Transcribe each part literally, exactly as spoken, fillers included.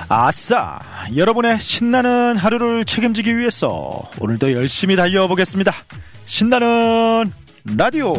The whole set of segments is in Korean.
아싸! 여러분의 신나는 하루를 책임지기 위해서 오늘도 열심히 달려보겠습니다. 신나는 라디오.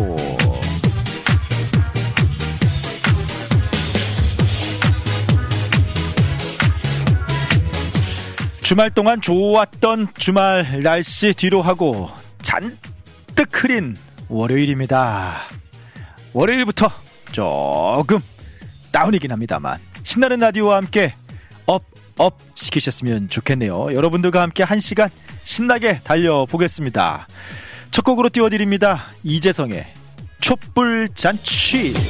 주말 동안 좋았던 주말 날씨 뒤로 하고 잔뜩 흐린 월요일입니다. 월요일부터 조금 다운이긴 합니다만 신나는 라디오와 함께 업, 업 시키셨으면 좋겠네요. 여러분들과 함께 한 시간 신나게 달려보겠습니다. 첫 곡으로 띄워드립니다. 이재성의 촛불잔치.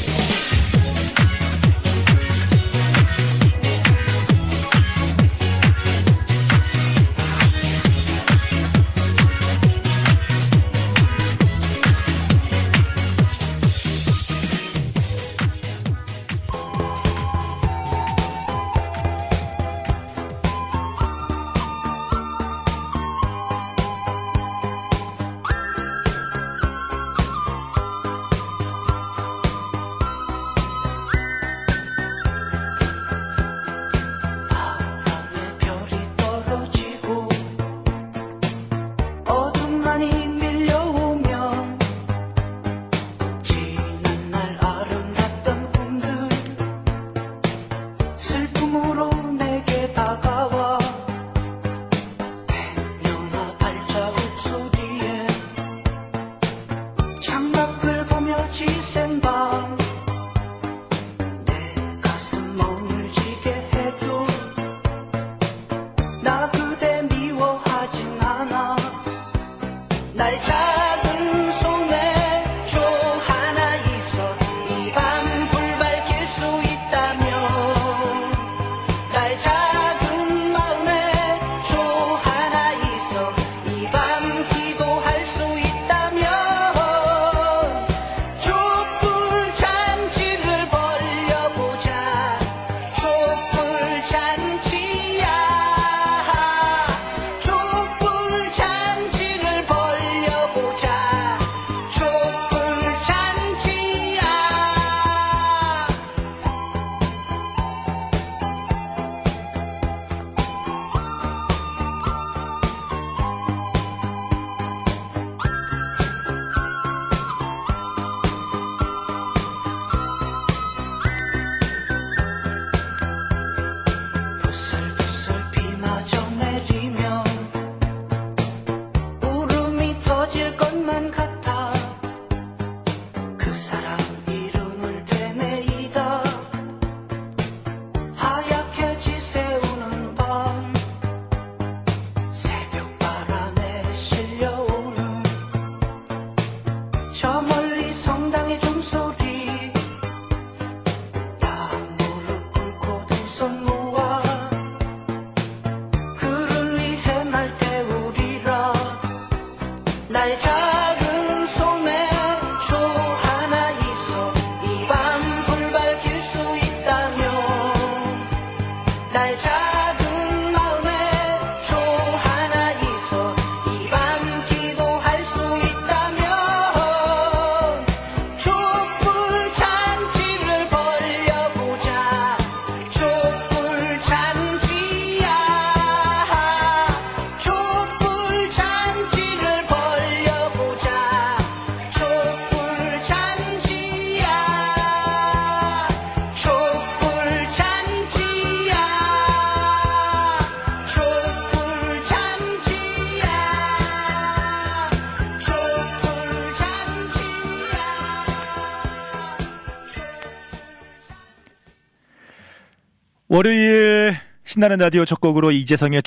월요일 신나는 라디오 첫 곡으로 이재성의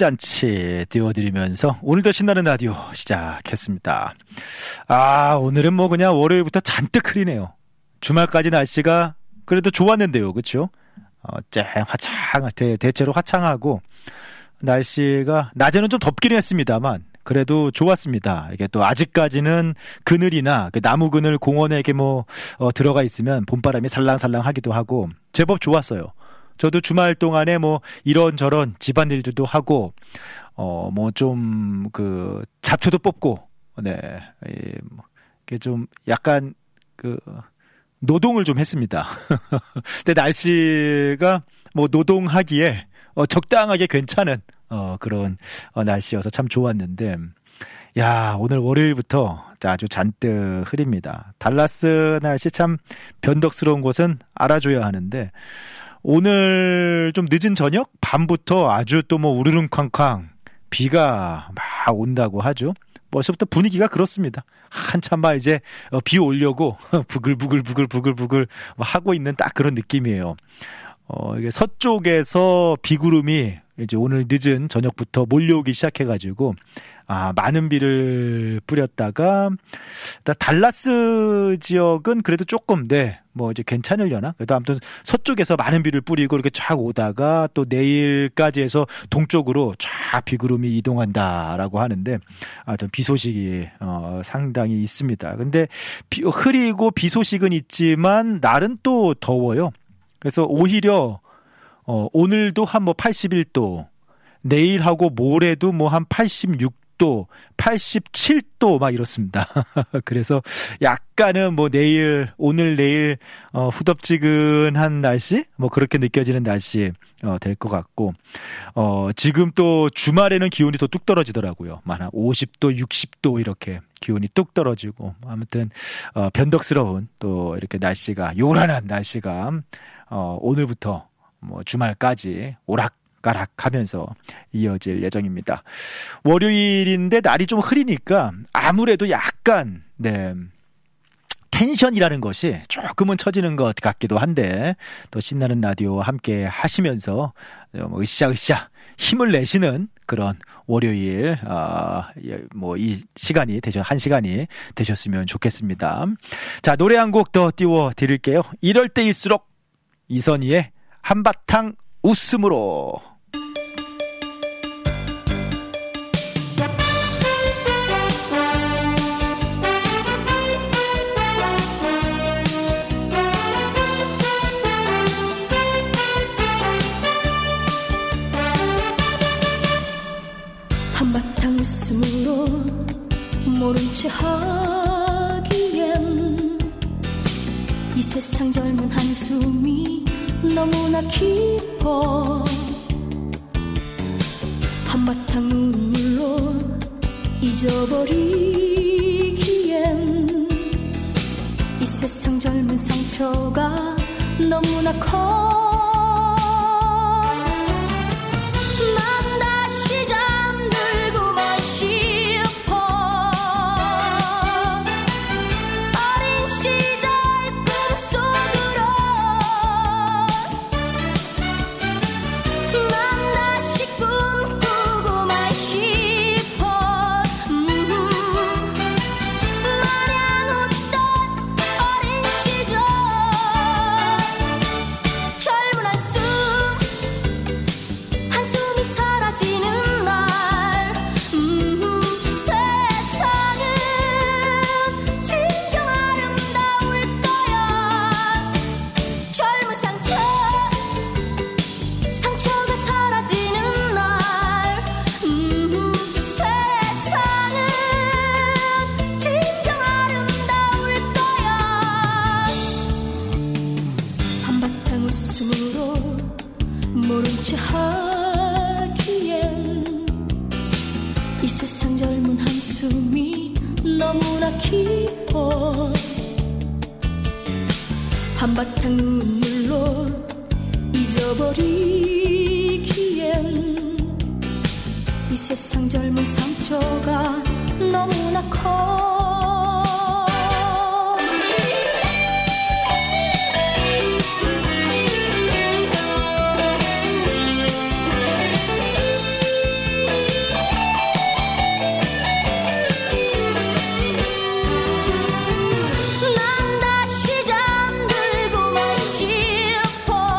촛불잔치 띄워드리면서 오늘도 신나는 라디오 시작했습니다. 아, 오늘은 뭐 그냥 월요일부터 잔뜩 흐리네요. 주말까지 날씨가 그래도 좋았는데요, 그렇죠? 어, 쨍 화창, 대, 대체로 화창하고 날씨가 낮에는 좀 덥기는 했습니다만 그래도 좋았습니다. 이게 또 아직까지는 그늘이나 그 나무 그늘 공원에 이렇게 뭐 어, 들어가 있으면 봄바람이 살랑살랑하기도 하고 제법 좋았어요. 저도 주말 동안에 뭐 이런저런 집안일들도 하고 어 뭐 좀 그 잡초도 뽑고 네 이게 좀 약간 그 노동을 좀 했습니다. 근데 날씨가 뭐 노동하기에 어, 적당하게 괜찮은 어, 그런 어, 날씨여서 참 좋았는데, 야, 오늘 월요일부터 아주 잔뜩 흐립니다. 달라스 날씨 참 변덕스러운 곳은 알아줘야 하는데, 오늘 좀 늦은 저녁 밤부터 아주 또 뭐 우르릉쾅쾅 비가 막 온다고 하죠. 벌써부터 분위기가 그렇습니다. 한참 막 이제 비 오려고 부글부글 부글부글부글 하고 있는 딱 그런 느낌이에요. 어, 이게 서쪽에서 비구름이 이제 오늘 늦은 저녁부터 몰려오기 시작해가지고, 아, 많은 비를 뿌렸다가, 달라스 지역은 그래도 조금, 네, 뭐 이제 괜찮으려나? 그래도 아무튼 서쪽에서 많은 비를 뿌리고 이렇게 쫙 오다가 또 내일까지 해서 동쪽으로 쫙 비구름이 이동한다라고 하는데, 아, 좀 비 소식이, 어, 상당히 있습니다. 근데 비, 흐리고 비 소식은 있지만, 날은 또 더워요. 그래서 오히려 어, 오늘도 한 뭐 팔십일 도, 내일하고 모레도 뭐 한 팔십육 도, 팔십칠 도 막 이렇습니다. 그래서 약간은 뭐 내일, 오늘 내일 어, 후덥지근한 날씨, 뭐 그렇게 느껴지는 날씨 어, 될 것 같고, 어, 지금 또 주말에는 기온이 더 뚝 떨어지더라고요. 한 오십 도, 육십 도 이렇게 기온이 뚝 떨어지고, 아무튼 어, 변덕스러운 또 이렇게 날씨가, 요란한 날씨가 어, 오늘부터 뭐 주말까지 오락가락하면서 이어질 예정입니다. 월요일인데 날이 좀 흐리니까 아무래도 약간 네, 텐션이라는 것이 조금은 처지는 것 같기도 한데, 또 신나는 라디오와 함께 하시면서 으쌰으쌰 힘을 내시는 그런 월요일, 아, 뭐 이 시간이 되셔 한 시간이 되셨으면 좋겠습니다. 자, 노래 한 곡 더 띄워 드릴게요. 이럴 때일수록 이선희의 한바탕 웃음으로. 한바탕 웃음으로 모른 채 하기엔 이 세상 젊은 한숨이 너무나 깊어. 한바탕 눈물로 잊어버리기엔 이 세상 젊은 상처가 너무나 커. 난 다시 잠들고만 싶어. 어린 시절 꿈속으로 난 다시 꿈꾸고만 싶어. 음, 마냥 웃던 어린 시절 젊은 한숨 한숨이 사라지는 날. 음, 세상은 진정 아름다울 거야. 젊은 상처 상처가 사라지는 날. 음, 세상은 진정 아름다울 거야. 한바탕 웃음으로 모른 채 하기엔 이 세상 젊은 한숨이 너무나 깊어. 한바탕 눈물로 잊어버리기엔 이 세상 젊은 상처가 너무나 커. 난 다시 잠들고만 싶어.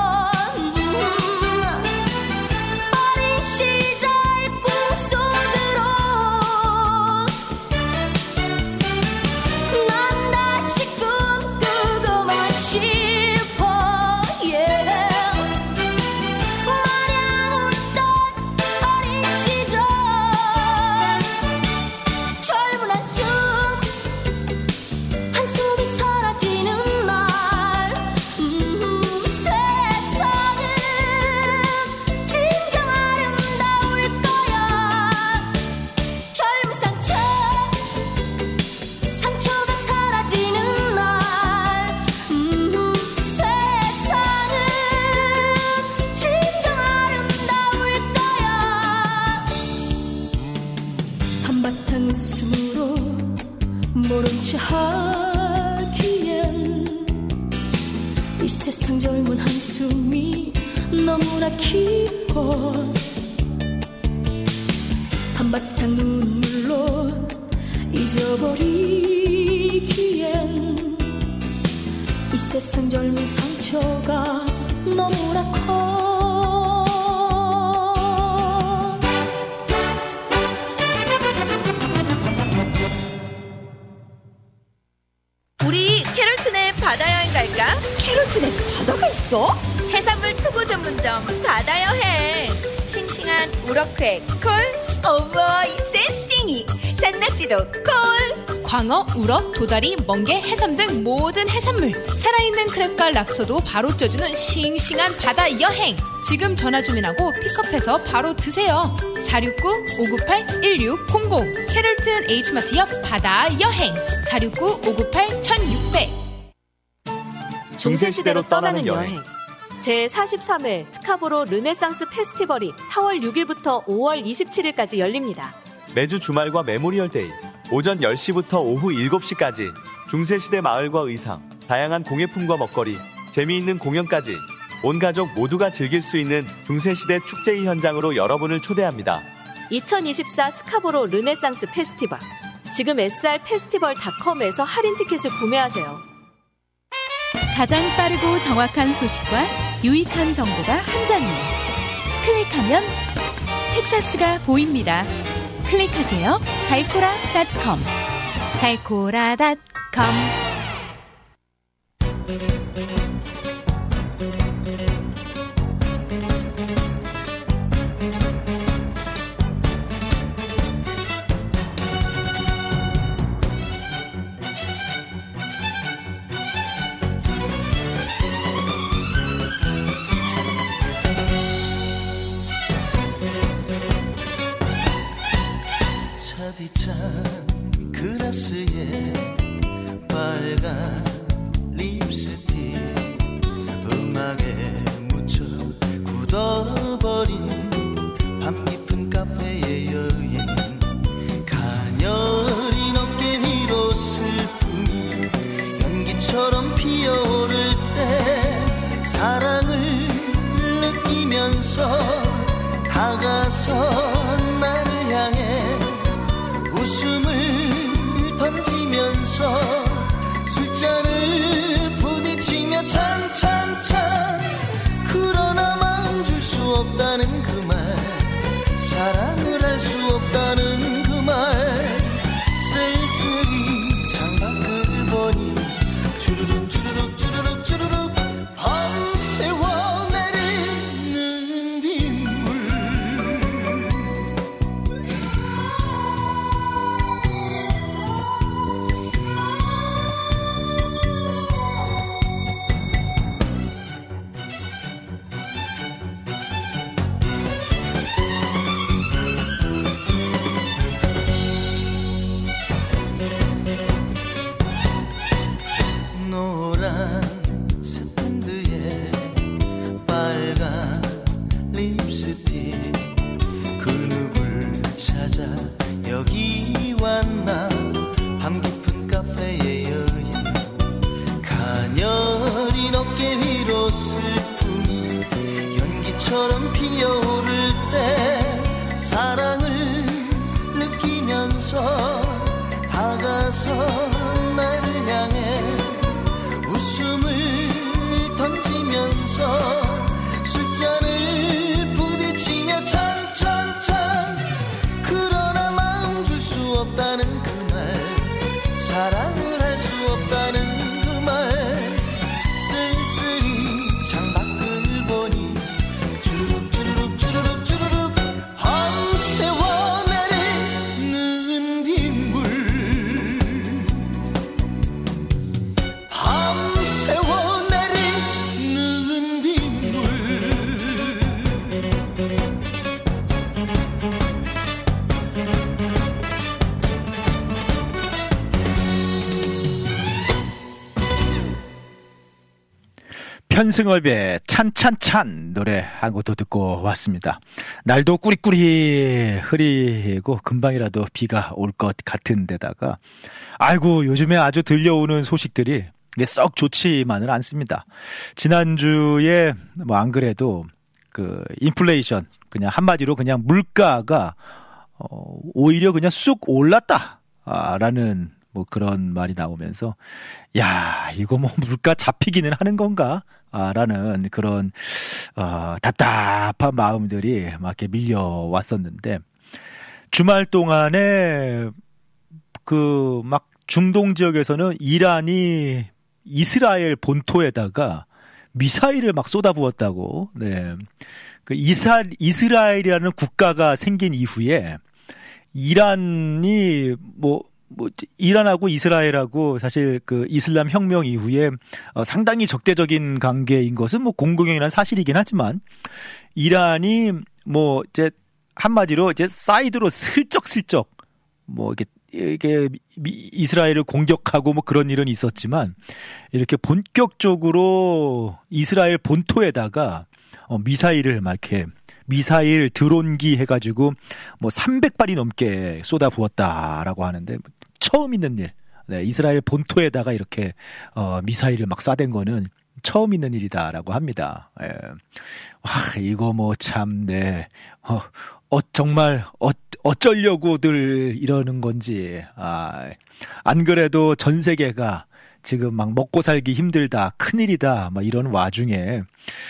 취하기엔 이 세상 젊은 한숨이 너무나 깊어 한바탕 눈물로 잊어버리기엔 이 세상 젊은 상처가 너무나 커 우리 캐롤튼에 바다 여행 갈까? 캐롤튼에 바다가 있어? 해산물 투고 전문점 바다 여행. 싱싱한 우럭회 콜. 어머 이 쌩찡이 산낙지도 콜. 광어, 우럭, 도다리, 멍게, 해삼 등 모든 해산물, 살아있는 크랩과 랍스터도 바로 쪄주는 싱싱한 바다 여행. 지금 전화 주문하고 픽업해서 바로 드세요. 사육구 오구팔 일육공공 캐롤튼 H마트 옆 바다 여행 사육구 오구팔 천육백. 중세시대로 떠나는 여행 제사십삼 회 스카보로 르네상스 페스티벌이 사월 육일부터 오월 이십칠일까지 열립니다. 매주 주말과 메모리얼 데이 오전 열 시부터 오후 일곱 시까지 중세시대 마을과 의상, 다양한 공예품과 먹거리, 재미있는 공연까지 온 가족 모두가 즐길 수 있는 중세시대 축제의 현장으로 여러분을 초대합니다. 이천이십사 스카보로 르네상스 페스티벌. 지금 에스알 페스티벌 닷컴에서 할인 티켓을 구매하세요. 가장 빠르고 정확한 소식과 유익한 정보가 한 자리에. 클릭하면 텍사스가 보입니다. 클릭하세요. 달코라 닷컴. 달코라 닷컴. 차디찬 그라스에 빨간 립스틱 음악에 묻혀 굳어버린 밤 깊은 카페의 여인 가녀린 어깨 위로 슬픔이 연기처럼 피어오를 때 사랑을 느끼면서 다가서 나를 향해 웃음을 던지면서 술잔을 부딪히며 찬찬찬 그러나 마음 줄 수 없다는 그 말 사랑을 할 수 없다는 그 말 쓸쓸히 창밖을 보니 주르륵 주르륵 주르륵 주르륵 밤새워 내리는 빗물 노란 스탠드에 빨간 립스틱 그 누굴 찾아 여기 왔나 밤 깊은 카페의 여인 가녀린 어깨 위로 슬픔이 연기처럼 피어오를 때 사랑을 느끼면서 다가서 나를 향해 웃음을 던지면서 술잔을 부딪히며 찬찬찬 그러나 마음 줄 수 없다는 그 말 사랑을 할 수 없다는 그 말 쓸쓸히 창밖을 보니 주룩주룩 편승엽의 찬찬찬 노래 한 곡도 듣고 왔습니다. 날도 꾸리꾸리 흐리고 금방이라도 비가 올 것 같은 데다가 아이고 요즘에 아주 들려오는 소식들이 썩 좋지만은 않습니다. 지난주에 뭐 안 그래도 그 인플레이션 그냥 한마디로 그냥 물가가 어 오히려 그냥 쑥 올랐다라는 뭐 그런 말이 나오면서 야 이거 뭐 물가 잡히기는 하는 건가? 아, 라는 그런 어, 답답한 마음들이 막 이렇게 밀려왔었는데 주말 동안에 그 막 중동 지역에서는 이란이 이스라엘 본토에다가 미사일을 막 쏟아부었다고. 네. 그 이사, 이스라엘이라는 국가가 생긴 이후에 이란이 뭐 뭐 이란하고 이스라엘하고 사실 그 이슬람 혁명 이후에 어, 상당히 적대적인 관계인 것은 뭐 공공연한 사실이긴 하지만 이란이 뭐 이제 한마디로 이제 사이드로 슬쩍슬쩍 뭐 이렇게 이게 이스라엘을 공격하고 뭐 그런 일은 있었지만 이렇게 본격적으로 이스라엘 본토에다가 어, 미사일을 막 이렇게 미사일 드론기 해가지고 뭐 삼백 발이 넘게 쏟아부었다라고 하는데 처음 있는 일. 네, 이스라엘 본토에다가 이렇게 어, 미사일을 막 쏴댄 거는 처음 있는 일이다라고 합니다. 예. 와, 이거 뭐 참, 네. 어, 어 정말 어, 어쩌려고들 이러는 건지. 아, 안 그래도 전 세계가 지금 막 먹고 살기 힘들다, 큰일이다, 막 이런 와중에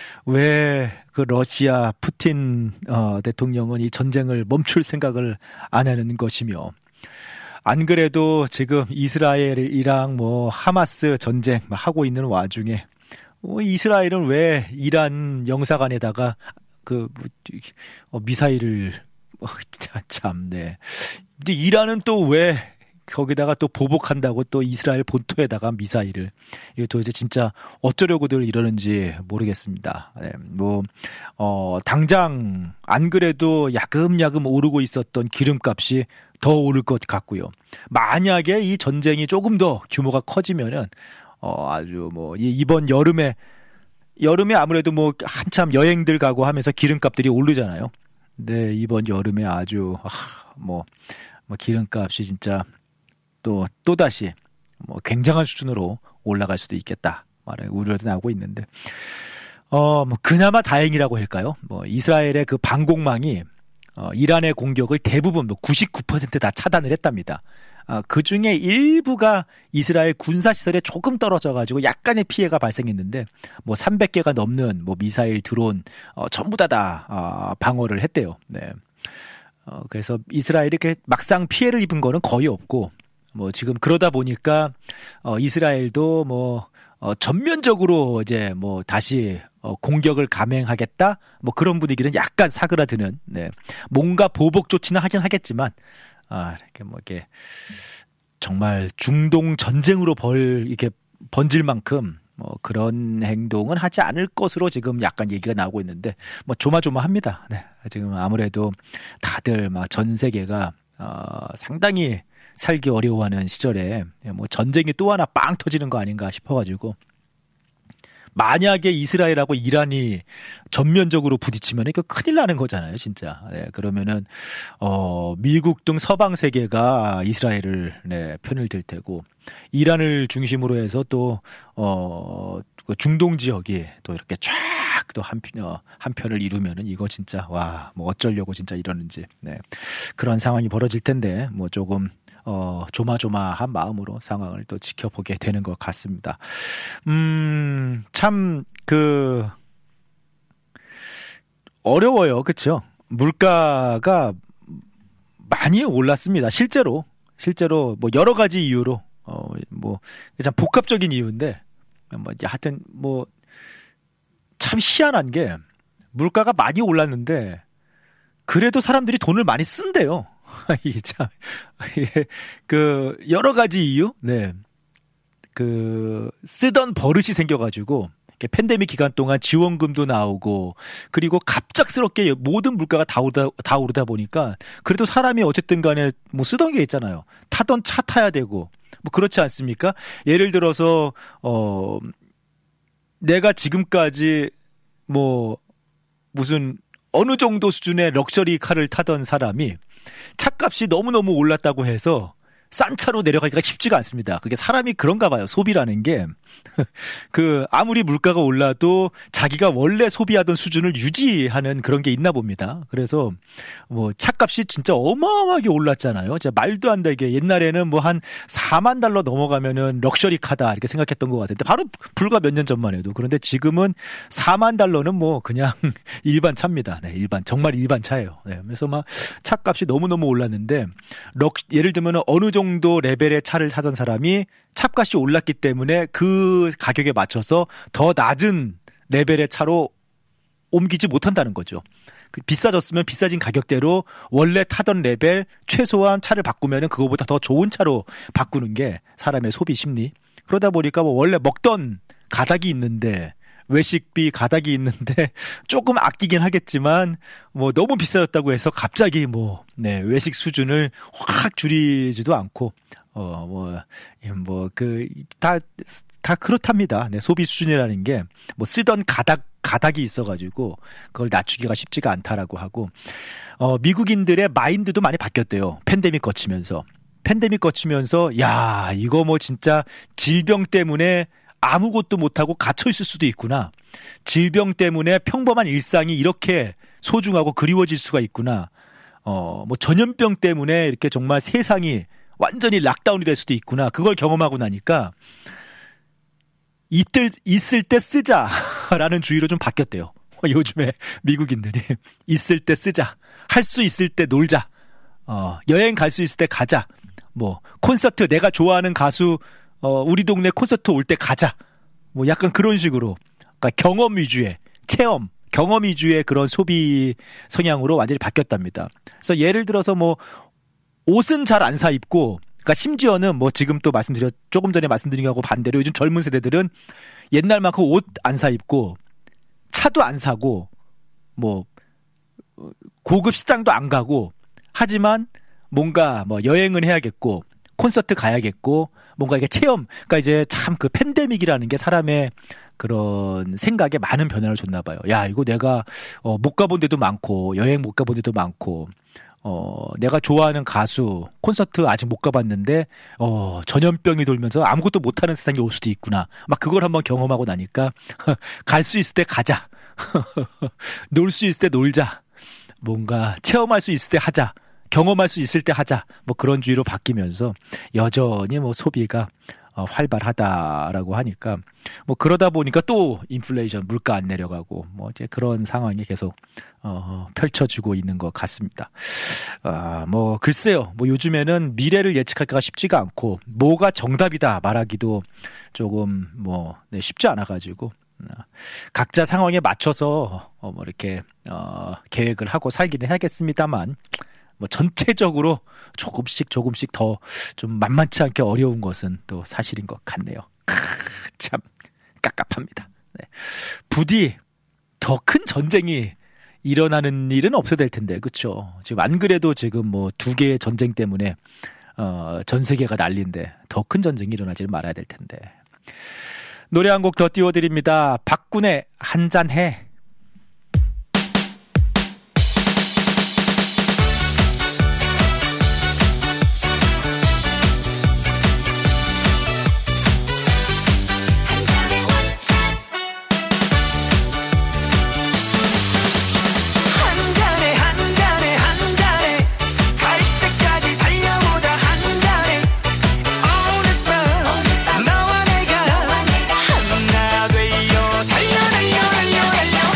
왜 그 러시아 푸틴 어, 대통령은 이 전쟁을 멈출 생각을 안 하는 것이며 안 그래도 지금 이스라엘이랑 뭐 하마스 전쟁 하고 있는 와중에 어, 이스라엘은 왜 이란 영사관에다가 그 어, 미사일을 어, 참, 네. 이제 이란은 또 왜 거기다가 또 보복한다고 또 이스라엘 본토에다가 미사일을 이거 도대체 진짜 어쩌려고들 이러는지 모르겠습니다. 네, 뭐 어, 당장 안 그래도 야금야금 오르고 있었던 기름값이 더 오를 것 같고요. 만약에 이 전쟁이 조금 더 규모가 커지면은 어, 아주 뭐 이번 여름에 여름에 아무래도 뭐 한참 여행들 가고 하면서 기름값들이 오르잖아요. 네, 이번 여름에 아주 아, 뭐, 뭐 기름값이 진짜 또, 또다시, 뭐, 굉장한 수준으로 올라갈 수도 있겠다. 말에 우려도 나오고 있는데, 어, 뭐, 그나마 다행이라고 할까요? 뭐, 이스라엘의 그 방공망이, 어, 이란의 공격을 대부분 뭐 구십구 퍼센트 다 차단을 했답니다. 아, 그 중에 일부가 이스라엘 군사시설에 조금 떨어져가지고 약간의 피해가 발생했는데, 뭐, 삼백 개가 넘는 뭐, 미사일, 드론, 어, 전부 다 다, 어, 방어를 했대요. 네. 어, 그래서 이스라엘이 이렇게 막상 피해를 입은 거는 거의 없고, 뭐 지금 그러다 보니까 어 이스라엘도 뭐 어 전면적으로 이제 뭐 다시 어 공격을 감행하겠다 뭐 그런 분위기는 약간 사그라드는 네. 뭔가 보복 조치는 하긴 하겠지만 아 이렇게 뭐 이렇게 정말 중동 전쟁으로 벌 이렇게 번질 만큼 뭐 그런 행동은 하지 않을 것으로 지금 약간 얘기가 나오고 있는데 뭐 조마조마합니다. 네. 지금 아무래도 다들 막 전 세계가 어 상당히 살기 어려워하는 시절에 뭐 전쟁이 또 하나 빵 터지는 거 아닌가 싶어가지고 만약에 이스라엘하고 이란이 전면적으로 부딪히면 이거 큰일 나는 거잖아요, 진짜. 네, 그러면은 어 미국 등 서방 세계가 이스라엘을 네, 편을 들 테고 이란을 중심으로 해서 또 어 중동 지역이 또 이렇게 쫙 또 한편 어, 한편을 이루면은 이거 진짜 와 뭐 어쩌려고 진짜 이러는지 네. 그런 상황이 벌어질 텐데 뭐 조금. 어, 조마조마한 마음으로 상황을 또 지켜보게 되는 것 같습니다. 음, 참, 그, 어려워요. 그쵸? 물가가 많이 올랐습니다. 실제로. 실제로, 뭐, 여러 가지 이유로, 어, 뭐, 참 복합적인 이유인데, 뭐, 이제 하여튼, 뭐, 참 희한한 게, 물가가 많이 올랐는데, 그래도 사람들이 돈을 많이 쓴대요. 이게 참, 그, 여러 가지 이유? 네. 그, 쓰던 버릇이 생겨가지고, 팬데믹 기간 동안 지원금도 나오고, 그리고 갑작스럽게 모든 물가가 다 오르다, 다 오르다 보니까, 그래도 사람이 어쨌든 간에 뭐 쓰던 게 있잖아요. 타던 차 타야 되고, 뭐 그렇지 않습니까? 예를 들어서, 어, 내가 지금까지 뭐 무슨 어느 정도 수준의 럭셔리 카를 타던 사람이 차값이 너무너무 올랐다고 해서 싼 차로 내려가기가 쉽지가 않습니다. 그게 사람이 그런가 봐요. 소비라는 게. 그 아무리 물가가 올라도 자기가 원래 소비하던 수준을 유지하는 그런 게 있나 봅니다. 그래서 뭐 차값이 진짜 어마어마하게 올랐잖아요. 진짜 말도 안 되게 옛날에는 뭐 한 사만 달러 넘어가면은 럭셔리 카다 이렇게 생각했던 것 같은데 바로 불과 몇 년 전만 해도. 그런데 지금은 사만 달러는 뭐 그냥 일반 차입니다. 네, 일반 정말 일반 차예요. 네, 그래서 막 차값이 너무너무 올랐는데 럭 예를 들면 어느 정도 레벨의 차를 사던 사람이 차값이 올랐기 때문에 그 가격에 맞춰서 더 낮은 레벨의 차로 옮기지 못한다는 거죠. 비싸졌으면 비싸진 가격대로 원래 타던 레벨 최소한 차를 바꾸면은 그거보다 더 좋은 차로 바꾸는 게 사람의 소비 심리. 그러다 보니까 뭐 원래 먹던 가닥이 있는데 외식비 가닥이 있는데 조금 아끼긴 하겠지만 뭐 너무 비싸졌다고 해서 갑자기 뭐 네, 외식 수준을 확 줄이지도 않고 어 뭐 뭐 그 다 다 그렇답니다. 네, 소비 수준이라는 게 뭐 쓰던 가닥 가닥이 있어가지고 그걸 낮추기가 쉽지가 않다라고 하고 어 미국인들의 마인드도 많이 바뀌었대요. 팬데믹 거치면서 팬데믹 거치면서 야 이거 뭐 진짜 질병 때문에 아무것도 못하고 갇혀있을 수도 있구나. 질병 때문에 평범한 일상이 이렇게 소중하고 그리워질 수가 있구나. 어, 뭐 전염병 때문에 이렇게 정말 세상이 완전히 락다운이 될 수도 있구나. 그걸 경험하고 나니까 이때 있을 때 쓰자라는 주의로 좀 바뀌었대요. 요즘에 미국인들이 있을 때 쓰자. 할 수 있을 때 놀자. 어, 여행 갈 수 있을 때 가자. 뭐 콘서트 내가 좋아하는 가수 어, 우리 동네 콘서트 올 때 가자. 뭐 약간 그런 식으로. 그러니까 경험 위주의, 체험, 경험 위주의 그런 소비 성향으로 완전히 바뀌었답니다. 그래서 예를 들어서 뭐, 옷은 잘 안 사 입고, 그러니까 심지어는 뭐 지금 또 말씀드렸, 조금 전에 말씀드린 거하고 반대로 요즘 젊은 세대들은 옛날만큼 옷 안 사 입고, 차도 안 사고, 뭐, 고급 식당도 안 가고, 하지만 뭔가 뭐 여행은 해야겠고, 콘서트 가야겠고 뭔가 이게 체험 그러니까 이제 참 그 팬데믹이라는 게 사람의 그런 생각에 많은 변화를 줬나 봐요. 야 이거 내가 어, 못 가본 데도 많고 여행 못 가본 데도 많고 어, 내가 좋아하는 가수 콘서트 아직 못 가봤는데 어, 전염병이 돌면서 아무것도 못하는 세상이 올 수도 있구나. 막 그걸 한번 경험하고 나니까 갈 수 있을 때 가자. 놀 수 있을 때 놀자. 뭔가 체험할 수 있을 때 하자. 경험할 수 있을 때 하자. 뭐 그런 주의로 바뀌면서 여전히 뭐 소비가 어, 활발하다라고 하니까 뭐 그러다 보니까 또 인플레이션 물가 안 내려가고 뭐 이제 그런 상황이 계속 어, 펼쳐지고 있는 것 같습니다. 아, 뭐 글쎄요. 뭐 요즘에는 미래를 예측하기가 쉽지가 않고 뭐가 정답이다 말하기도 조금 뭐 네, 쉽지 않아가지고 각자 상황에 맞춰서 어, 뭐 이렇게 어, 계획을 하고 살기는 해야겠습니다만. 뭐 전체적으로 조금씩 조금씩 더 좀 만만치 않게 어려운 것은 또 사실인 것 같네요. 크, 참 깝깝합니다. 네. 부디 더 큰 전쟁이 일어나는 일은 없어야 될 텐데, 그렇죠? 지금 안 그래도 지금 뭐 두 개의 전쟁 때문에 어, 전 세계가 난리인데 더 큰 전쟁이 일어나지는 말아야 될 텐데. 노래 한 곡 더 띄워드립니다. 박군의 한잔해. 달려 달려 달려 달려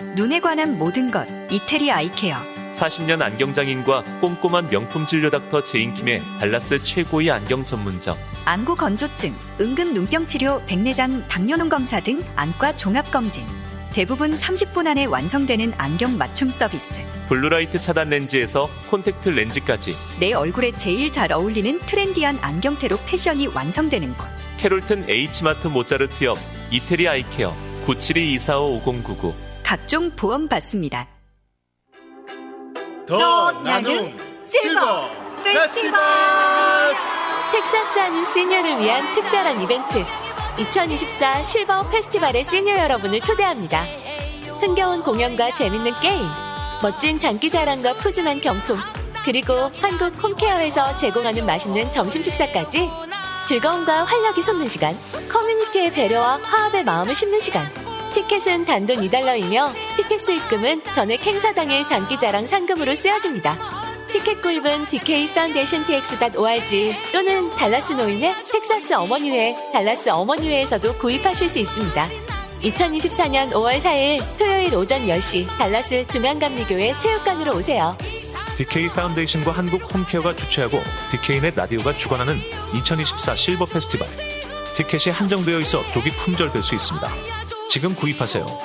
눈에 관한 모든 것 이태리 아이케어. 사십 년 안경장인과 꼼꼼한 명품 진료 닥터 제인킴의 달라스 최고의 안경 전문점. 안구 건조증, 응급 눈병 치료, 백내장, 당뇨능 검사 등 안과 종합검진. 대부분 삼십 분 안에 완성되는 안경 맞춤 서비스. 블루라이트 차단 렌즈에서 콘택트 렌즈까지. 내 얼굴에 제일 잘 어울리는 트렌디한 안경테로 패션이 완성되는 곳. 캐롤튼 H마트 모짜르트 옆 이태리 아이케어. 구칠이 이사오 오공구구. 각종 보험 받습니다. 더 나눔 실버 페스티벌. 텍사스 하는 시니어를 위한 특별한 이벤트, 이천이십사 실버 페스티벌의 시니어 여러분을 초대합니다. 흥겨운 공연과 재밌는 게임, 멋진 장기자랑과 푸짐한 경품, 그리고 한국 홈케어에서 제공하는 맛있는 점심 식사까지 즐거움과 활력이 솟는 시간, 커뮤니티의 배려와 화합의 마음을 심는 시간. 티켓은 단돈 이 달러이며 티켓 수익금은 전액 행사 당일 장기자랑 상금으로 쓰여집니다. 티켓 구입은 디케이 파운데이션 티엑스 닷 오알지 또는 달라스 노인의 텍사스 어머니회, 달라스 어머니회에서도 구입하실 수 있습니다. 이천이십사 년 오월 사일 토요일 오전 열 시 달라스 중앙감리교회 체육관으로 오세요. 디케이 파운데이션과 한국 홈케어가 주최하고 디케이넷 라디오가 주관하는 이천이십사 실버 페스티벌. 티켓이 한정되어 있어 조기 품절될 수 있습니다. 지금 구입하세요.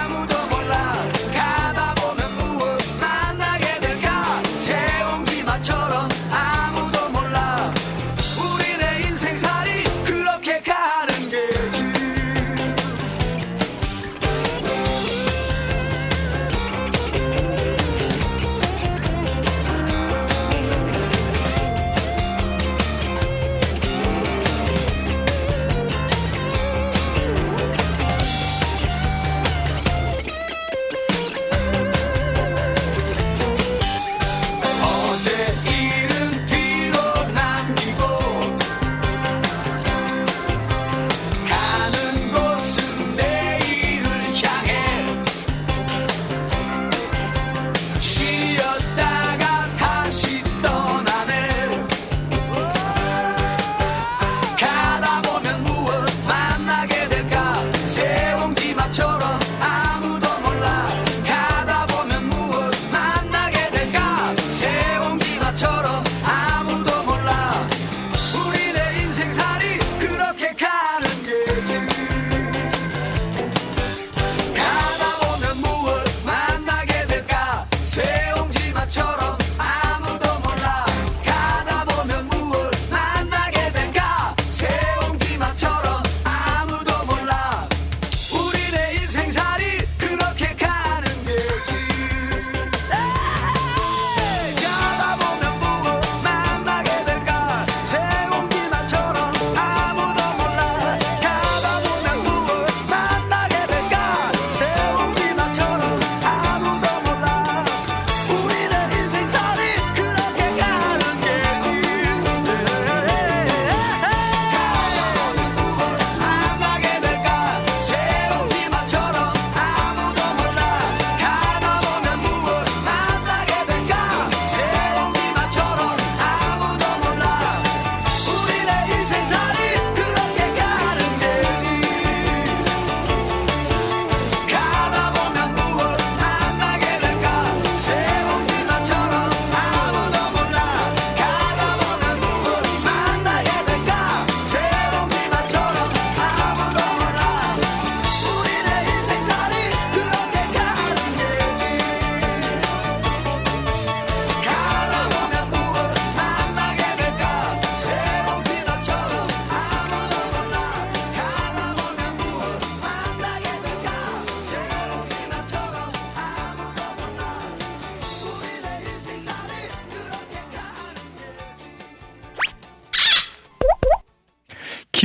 아무도 몰라 가다 보면 무엇 만나게 될까. 새옹지 마쳐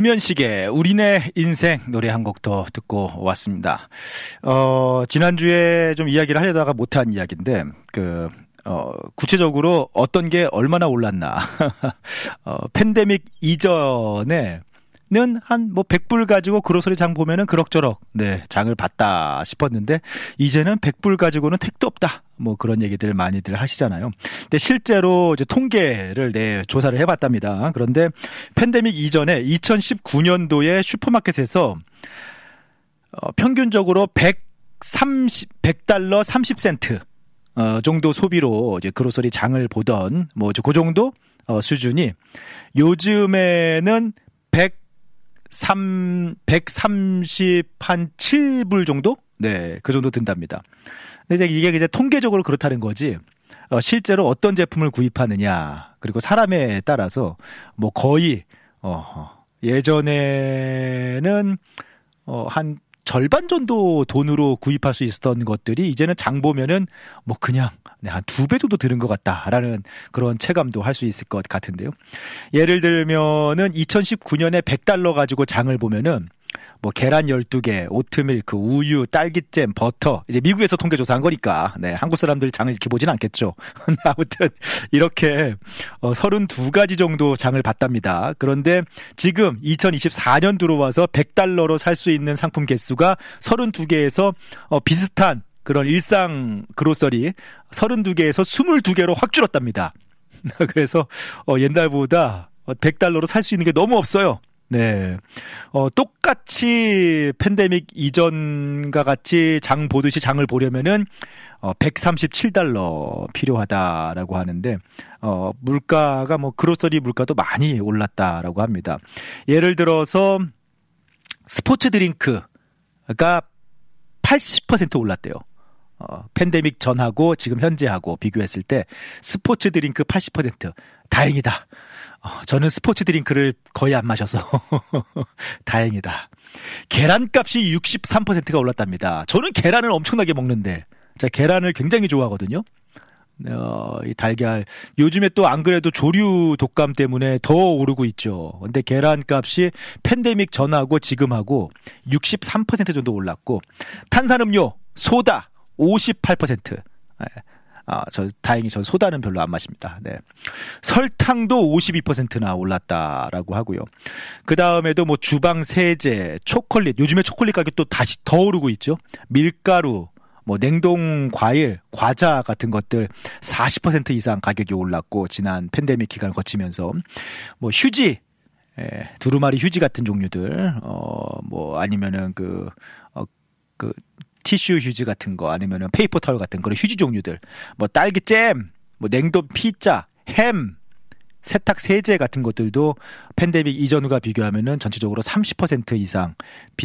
김현식의 우리네 인생 노래 한 곡 더 듣고 왔습니다. 어, 지난주에 좀 이야기를 하려다가 못한 이야기인데, 그, 어, 구체적으로 어떤 게 얼마나 올랐나. 어, 팬데믹 이전에 는 한 뭐 백 불 가지고 그로서리 장 보면은 그럭저럭 네 장을 봤다 싶었는데 이제는 백 불 가지고는 택도 없다 뭐 그런 얘기들 많이들 하시잖아요. 근데 실제로 이제 통계를 네 조사를 해봤답니다. 그런데 팬데믹 이전에 이천십구 년도에 슈퍼마켓에서 어, 평균적으로 백삼십 백 달러 삼십 센트 어, 정도 소비로 이제 그로서리 장을 보던 뭐 그 정도 어, 수준이 요즘에는 백 삼, 백삼십칠 불 정도? 네, 그 정도 든답니다. 근데 이제 이게 이제 통계적으로 그렇다는 거지, 어, 실제로 어떤 제품을 구입하느냐, 그리고 사람에 따라서 뭐 거의, 어, 예전에는, 어, 한 절반 정도 돈으로 구입할 수 있었던 것들이 이제는 장 보면은 뭐 그냥 한 두 배 정도 드는 것 같다라는 그런 체감도 할 수 있을 것 같은데요. 예를 들면은 이천십구 년에 백 달러 가지고 장을 보면은 뭐 계란 열두 개, 오트밀크, 우유, 딸기잼, 버터, 이제 미국에서 통계 조사한 거니까 네, 한국 사람들이 장을 이렇게 보진 않겠죠. 아무튼 이렇게 어, 서른두 가지 정도 장을 봤답니다. 그런데 지금 이천이십사 년 들어와서 백 달러로 살 수 있는 상품 개수가 서른두 개에서 어, 비슷한 그런 일상 그로서리 서른두 개에서 스물두 개로 확 줄었답니다. 그래서 어, 옛날보다 백 달러로 살 수 있는 게 너무 없어요. 네, 어, 똑같이 팬데믹 이전과 같이 장 보듯이 장을 보려면은 어, 백삼십칠 달러 필요하다라고 하는데, 어, 물가가 뭐 그로서리 물가도 많이 올랐다라고 합니다. 예를 들어서 스포츠 드링크가 팔십 퍼센트 올랐대요. 어, 팬데믹 전하고 지금 현재하고 비교했을 때 스포츠 드링크 팔십 퍼센트. 다행이다. 어, 저는 스포츠 드링크를 거의 안 마셔서 다행이다. 계란값이 육십삼 퍼센트가 올랐답니다. 저는 계란을 엄청나게 먹는데, 제가 계란을 굉장히 좋아하거든요. 어, 이 달걀 요즘에 또 안 그래도 조류 독감 때문에 더 오르고 있죠. 근데 계란값이 팬데믹 전하고 지금하고 육십삼 퍼센트 정도 올랐고, 탄산음료, 소다 오십팔 퍼센트. 아, 저 다행히 전 소다는 별로 안 마십니다. 네. 설탕도 오십이 퍼센트나 올랐다라고 하고요. 그 다음에도 뭐 주방 세제, 초콜릿, 요즘에 초콜릿 가격 또 다시 더 오르고 있죠. 밀가루, 뭐 냉동 과일, 과자 같은 것들 사십 퍼센트 이상 가격이 올랐고, 지난 팬데믹 기간을 거치면서 뭐 휴지, 예, 두루마리 휴지 같은 종류들, 어, 뭐 아니면은 그, 어, 그 티슈 휴지 같은 거, 아니면은 페이퍼 타월 같은 그런 휴지 종류들, 뭐 딸기잼, 뭐 냉동 피자, 햄, 세탁 세제 같은 것들도 팬데믹 이전과 비교하면은 전체적으로 삼십 퍼센트 이상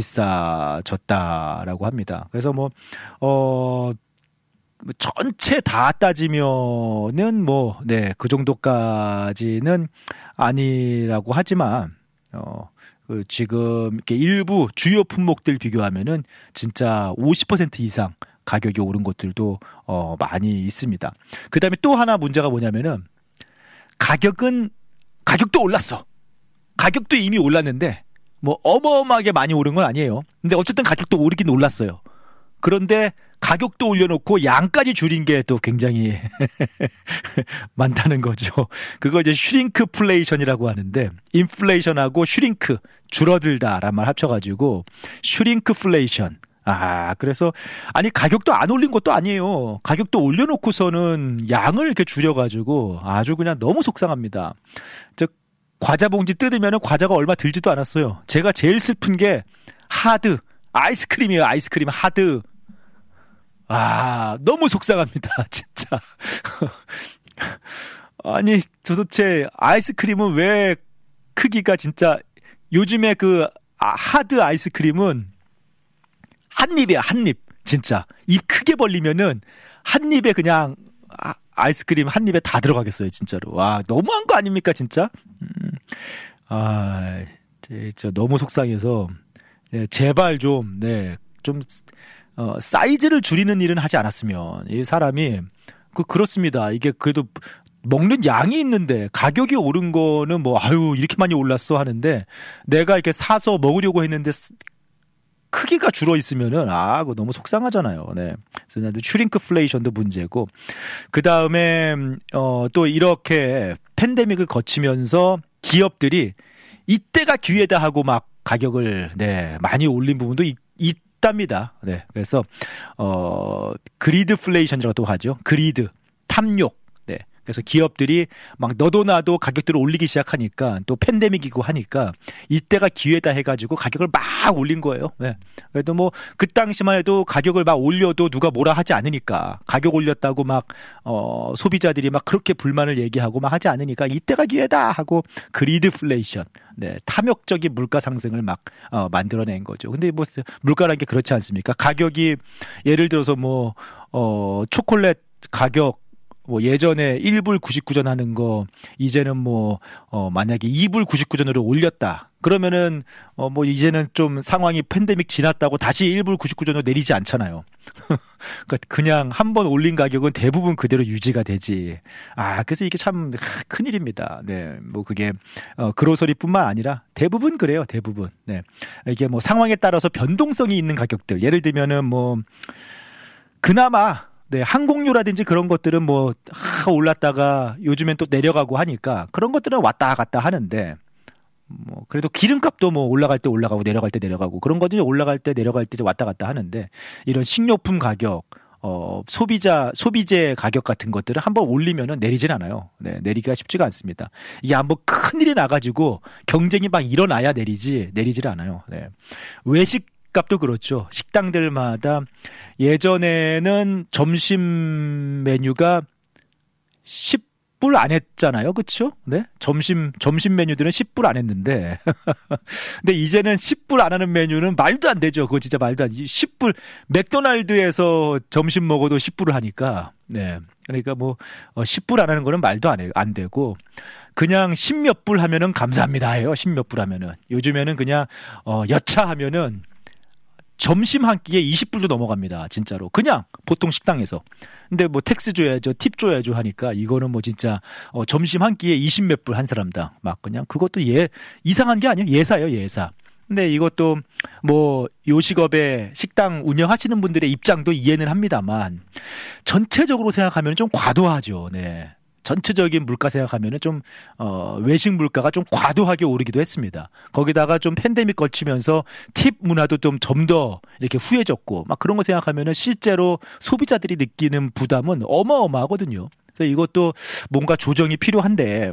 비싸졌다라고 합니다. 그래서 뭐, 어, 전체 다 따지면은 뭐, 네, 그 정도까지는 아니라고 하지만, 어, 그 지금 이렇게 일부 주요 품목들 비교하면은 진짜 오십 퍼센트 이상 가격이 오른 것들도 어 많이 있습니다. 그다음에 또 하나 문제가 뭐냐면은, 가격은 가격도 올랐어. 가격도 이미 올랐는데 뭐 어마어마하게 많이 오른 건 아니에요. 근데 어쨌든 가격도 오르긴 올랐어요. 그런데 가격도 올려놓고 양까지 줄인 게 또 굉장히 많다는 거죠. 그걸 이제 슈링크플레이션이라고 하는데, 인플레이션하고 슈링크, 줄어들다란 말 합쳐가지고 슈링크플레이션. 아, 그래서 아니 가격도 안 올린 것도 아니에요. 가격도 올려놓고서는 양을 이렇게 줄여가지고 아주 그냥 너무 속상합니다. 즉 과자 봉지 뜯으면 과자가 얼마 들지도 않았어요. 제가 제일 슬픈 게 하드 아이스크림이에요. 아이스크림 하드. 아, 너무 속상합니다. 진짜. 아니 도대체 아이스크림은 왜 크기가 진짜, 요즘에 그 하드 아이스크림은 한 입이야, 한 입. 진짜 입 크게 벌리면은 한 입에 그냥 아, 아이스크림 한 입에 다 들어가겠어요, 진짜로. 와, 너무한 거 아닙니까, 진짜? 음. 아, 진짜 너무 속상해서, 네, 제발 좀, 네, 좀 어, 사이즈를 줄이는 일은 하지 않았으면. 이 사람이 그 그렇습니다. 이게 그래도 먹는 양이 있는데 가격이 오른 거는 뭐 아유 이렇게 많이 올랐어 하는데 내가 이렇게 사서 먹으려고 했는데 크기가 줄어 있으면은 아, 그거 너무 속상하잖아요. 네. 그래서 슈링크플레이션도 문제고 그 다음에 어, 또 이렇게 팬데믹을 거치면서 기업들이 이때가 기회다 하고 막 가격을 네 많이 올린 부분도 있, 있답니다. 네. 그래서 어 그리드플레이션이라고 하죠. 그리드 탐욕. 네. 그래서 기업들이 막 너도 나도 가격들을 올리기 시작하니까 또 팬데믹이고 하니까 이때가 기회다 해가지고 가격을 막 올린 거예요. 네. 그래도 뭐 그 당시만 해도 가격을 막 올려도 누가 뭐라 하지 않으니까 가격 올렸다고 막 어, 소비자들이 막 그렇게 불만을 얘기하고 막 하지 않으니까 이때가 기회다 하고 그리드플레이션, 네, 탐욕적인 물가 상승을 막 어, 만들어낸 거죠. 근데 뭐 물가라는 게 그렇지 않습니까? 가격이 예를 들어서 뭐 어, 초콜릿 가격 뭐 예전에 일 불 구십구 전 하는 거 이제는 뭐 어 만약에 이 불 구십구 전으로 올렸다. 그러면은 어 뭐 이제는 좀 상황이 팬데믹 지났다고 다시 일 불 구십구 전으로 내리지 않잖아요. 그러니까 그냥 한 번 올린 가격은 대부분 그대로 유지가 되지. 아, 그래서 이게 참 큰일입니다. 네. 뭐 그게 어 그로서리뿐만 아니라 대부분 그래요. 대부분. 네. 이게 뭐 상황에 따라서 변동성이 있는 가격들. 예를 들면은 뭐 그나마 네, 항공료라든지 그런 것들은 뭐 하, 올랐다가 요즘엔 또 내려가고 하니까 그런 것들은 왔다 갔다 하는데 뭐 그래도 기름값도 뭐 올라갈 때 올라가고 내려갈 때 내려가고 그런 것들이 올라갈 때 내려갈 때 왔다 갔다 하는데 이런 식료품 가격, 어 소비자 소비재 가격 같은 것들을 한번 올리면은 내리진 않아요. 네, 내리기가 쉽지가 않습니다. 이게 한번 큰 일이 나가지고 경쟁이 막 일어나야 내리지 내리질 않아요. 네, 외식 값도 그렇죠. 식당들마다 예전에는 점심 메뉴가 십 불 안 했잖아요. 그렇죠? 네. 점심 점심 메뉴들은 십 불 안 했는데. 근데 이제는 십 불 안 하는 메뉴는 말도 안 되죠. 그거 진짜 말도 안 돼. 십 불 맥도날드에서 점심 먹어도 십 불을 하니까. 네. 그러니까 뭐 십 불 안 하는 거는 말도 안, 해, 안 되고 그냥 십몇 불 하면은 감사합니다 해요. 십몇 불 하면은. 요즘에는 그냥 어 여차하면은 점심 한 끼에 이십 불도 넘어갑니다. 진짜로. 그냥 보통 식당에서. 근데 뭐 텍스 줘야죠. 팁 줘야죠 하니까 이거는 뭐 진짜 어, 점심 한 끼에 이십 몇 불 한 사람당. 막 그냥 그것도 예 이상한 게 아니에요. 예사예요. 예사. 근데 이것도 뭐 요식업에 식당 운영하시는 분들의 입장도 이해는 합니다만 전체적으로 생각하면 좀 과도하죠. 네. 전체적인 물가 생각하면은 좀, 어, 외식 물가가 좀 과도하게 오르기도 했습니다. 거기다가 좀 팬데믹 걸치면서 팁 문화도 좀 좀 더 이렇게 후해졌고, 막 그런 거 생각하면은 실제로 소비자들이 느끼는 부담은 어마어마하거든요. 그래서 이것도 뭔가 조정이 필요한데,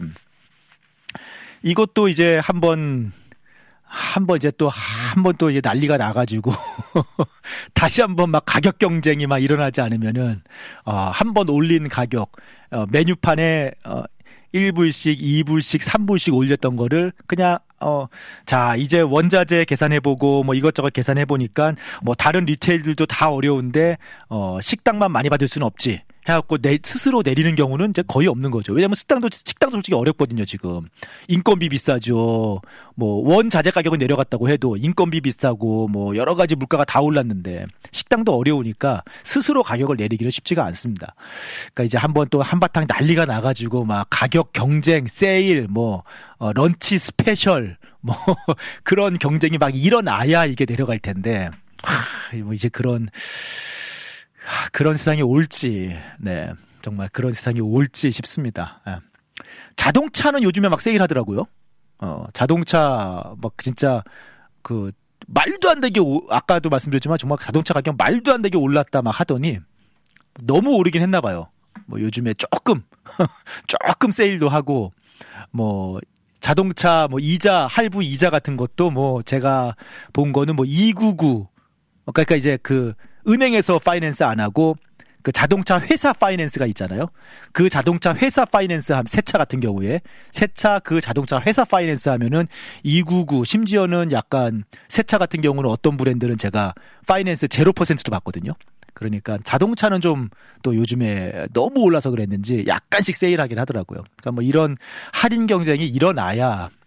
이것도 이제 한번, 한번 이제 또 한 번 또 이제 난리가 나가지고 다시 한번 막 가격 경쟁이 막 일어나지 않으면은 어, 한 번 올린 가격 어, 메뉴판에 어, 일 불씩, 이 불씩, 삼 불씩 올렸던 거를 그냥 어, 자 이제 원자재 계산해보고 뭐 이것저것 계산해보니까 뭐 다른 리테일들도 다 어려운데 어, 식당만 많이 받을 수는 없지. 해갖고 내 스스로 내리는 경우는 이제 거의 없는 거죠. 왜냐하면 식당도 식당도 솔직히 어렵거든요. 지금 인건비 비싸죠. 뭐 원자재 가격은 내려갔다고 해도 인건비 비싸고 뭐 여러 가지 물가가 다 올랐는데 식당도 어려우니까 스스로 가격을 내리기는 쉽지가 않습니다. 그러니까 이제 한번 또 한바탕 난리가 나가지고 막 가격 경쟁, 세일, 뭐 어, 런치 스페셜, 뭐 그런 경쟁이 막 일어나야 이게 내려갈 텐데, 하, 뭐 이제 그런. 그런 세상이 올지, 네, 정말 그런 세상이 올지 싶습니다. 네. 자동차는 요즘에 막 세일하더라고요. 어, 자동차 막 진짜 그 말도 안 되게 오, 아까도 말씀드렸지만 정말 자동차 가격 말도 안 되게 올랐다 막 하더니 너무 오르긴 했나 봐요. 뭐 요즘에 조금 조금 세일도 하고 뭐 자동차 뭐 이자 할부 이자 같은 것도 뭐 제가 본 거는 뭐 이백구십구 그러니까 이제 그 은행에서 파이낸스 안 하고 그 자동차 회사 파이낸스가 있잖아요. 그 자동차 회사 파이낸스 하면 새 차 같은 경우에 새 차 그 자동차 회사 파이낸스 하면은 이백구십구 심지어는 약간 새 차 같은 경우는 어떤 브랜드는 제가 파이낸스 제로 퍼센트도 받거든요. 그러니까 자동차는 좀 또 요즘에 너무 올라서 그랬는지 약간씩 세일하긴 하더라고요. 그러니까 뭐 이런 할인 경쟁이 일어나야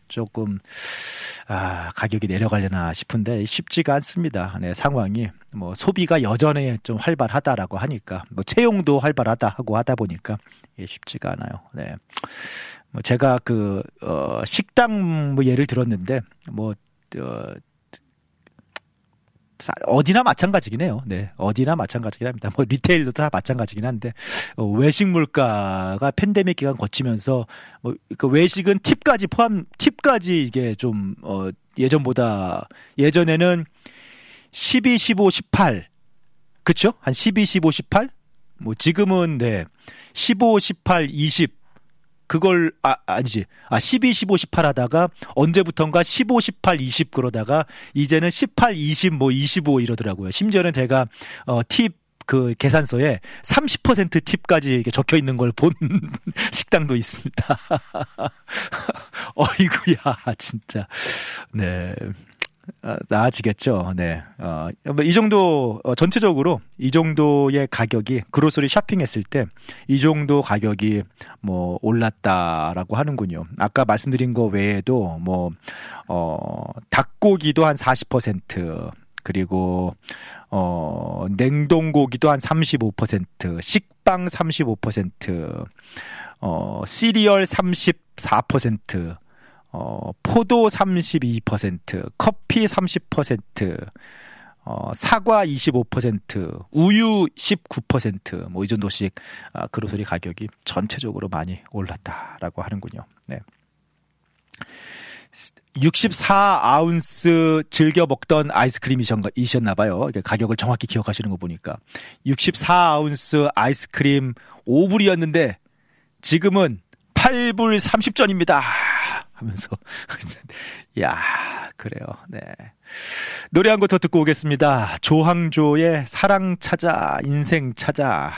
조금 아, 가격이 내려가려나 싶은데 쉽지가 않습니다. 네, 상황이 뭐 소비가 여전히 좀 활발하다라고 하니까 뭐 채용도 활발하다 하고 하다 보니까 예, 쉽지가 않아요. 네. 뭐 제가 그 어, 식당 뭐 예를 들었는데 뭐 어, 어디나 마찬가지긴 해요. 네, 어디나 마찬가지긴 합니다. 뭐 리테일도 다 마찬가지긴 한데 어, 외식 물가가 팬데믹 기간 거치면서 뭐 그 외식은 팁까지 포함, 팁까지 이게 좀 어, 예전보다 예전에는 십이, 십오, 십팔 그쵸? 한 십이, 십오, 십팔 뭐 지금은 네 십오, 십팔, 이십 그걸 아 아니지 아 십이, 십오, 십팔 하다가 언제부턴가 십오, 십팔, 이십 그러다가 이제는 십팔, 이십 뭐 이십오 이러더라고요. 심지어는 제가 어 팁 그 계산서에 삼십 퍼센트 팁까지 이렇게 적혀 있는 걸 본 식당도 있습니다. 어이구야 진짜 네. 나아지겠죠. 네. 어, 이 정도, 어, 전체적으로 이 정도의 가격이 그로서리 쇼핑했을 때 이 정도 가격이 뭐 올랐다라고 하는군요. 아까 말씀드린 거 외에도 뭐, 어, 닭고기도 한 사십 퍼센트, 그리고, 어, 냉동고기도 한 삼십오 퍼센트, 식빵 삼십오 퍼센트, 어, 시리얼 삼십사 퍼센트, 어, 포도 삼십이 퍼센트, 커피 삼십 퍼센트, 어, 사과 이십오 퍼센트, 우유 십구 퍼센트, 뭐 이 정도씩 아, 그로소리 가격이 전체적으로 많이 올랐다라고 하는군요. 네. 육십사 아운스 즐겨 먹던 아이스크림이셨나봐요. 가격을 정확히 기억하시는 거 보니까. 육십사 아운스 아이스크림 오 불이었는데 지금은 팔 불 삼십 전입니다. 하면서 야 그래요. 네. 노래 한 곡 더 듣고 오겠습니다. 조항조의 사랑 찾아 인생 찾아.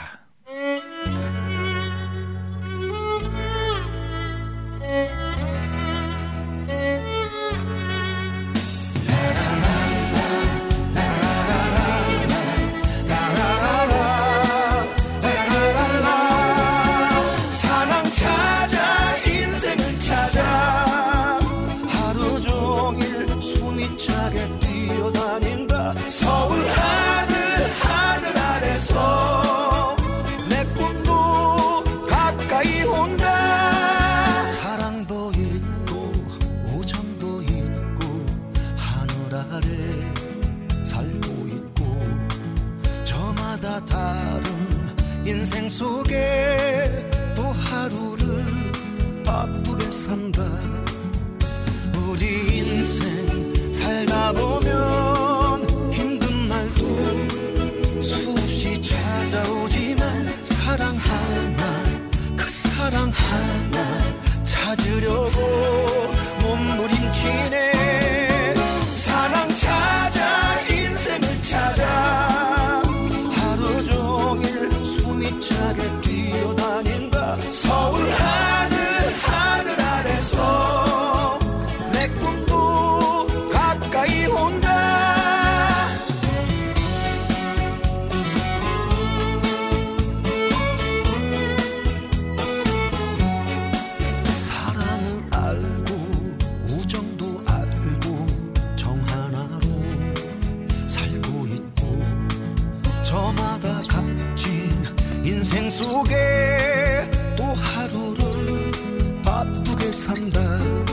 속에 또 하루를 바쁘게 산다. 우리 인생 살다 보면 힘든 날도 수없이 찾아오지만 사랑 하나 그 사랑 하나 찾으려고 몸부림치네. 사랑 찾아 인생을 찾아 하루 종일 차게 뛰어다닌다. 서울 하늘 하늘 아래서 내 꿈도 가까이 온다. 사랑을 알고 우정도 알고 정 하나로 살고 있고 저마다 값진 인생 속에 또 하루를 바쁘게 산다.